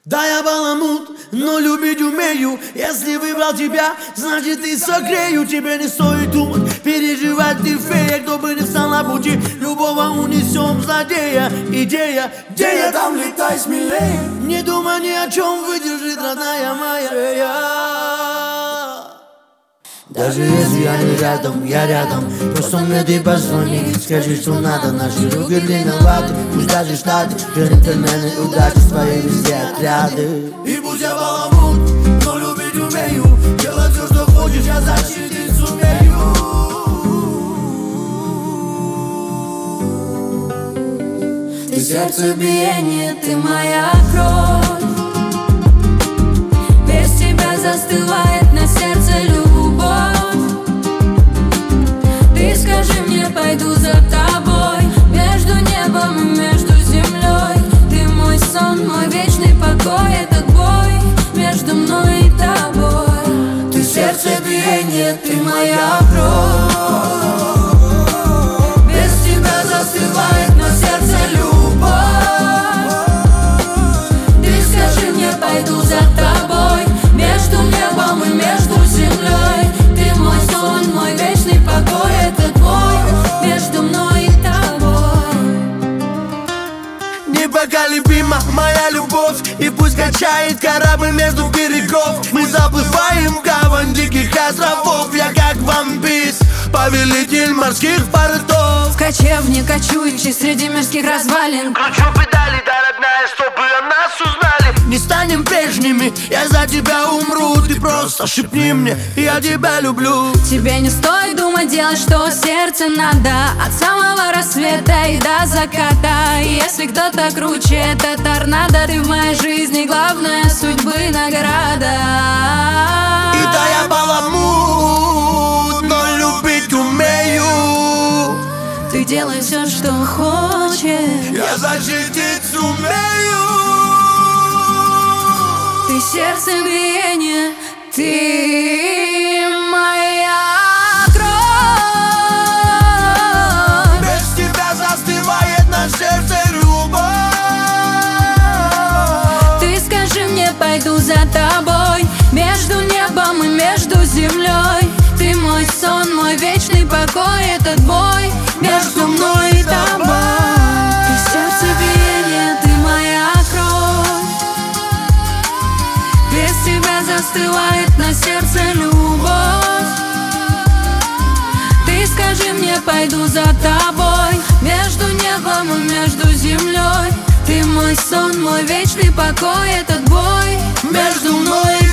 Да, я баламут, но любить умею. Если выбрал тебя, значит и согрею. Тебе не стоит думать, переживать ты фея. Кто бы ни встал на пути, любого унесем злодея. Идея, где я там, летай смелее. Не думай ни о чем, выдержит родная моя шея. Даже если я не рядом, я рядом. Просто мне ты позвони, скажи, что надо. Наши руки длинноваты, пусть даже штаты. Джентльмены, удачи свои везде отряды. И пусть я баламут, но любить умею. Делать все, что хочешь, я защитить сумею. Ты сердцебиение, ты моя кровь. Без тебя застывает на сердце любовь. Ты скажи мне, пойду за тобой. Между небом и между землей. Ты мой сон, мой вечный покой. Этот бой между мной и тобой. Ты сердцебиение, ты моя кровь. Без тебя застывает на сердце любовь. Ты скажи мне, пойду за тобой. Между небом и между землей. Ты мой сон, мой вечный покой. Этот бой между мной и тобой. Непоколебима моя любовь. И пусть качает корабль между берегов. Мы заплываем в гавань диких островов. Я как вампис, повелитель морских портов. В кочевне кочующий среди мирских развалин. Кручу педали, да, родная, чтобы о нас узнали. Не станем прежними, я за тебя умру. Ты просто шепни мне, я тебя люблю. Тебе не стоит думать, делать, что сердце надо. От самого рассвета и до заката. И если кто-то круче, это торнадо. Ты в моей жизни главная судьбы награда. И да, я баламут, но любить умею. Ты делай все, что хочешь. Я защитить сумею. Ты сердцебиение, ты моя кровь. Без тебя застывает на сердце любовь. Ты скажи мне, пойду за тобой. Между небом и между землей. Ты мой сон, мой вечный покой. Этот бой между мной и тобой. Ты сердцебиение, ты моя кровь. Без тебя застывает на сердце любовь. Ты скажи мне, пойду за тобой. Между небом и между землей. Ты мой сон, мой вечный покой. Этот бой между мной и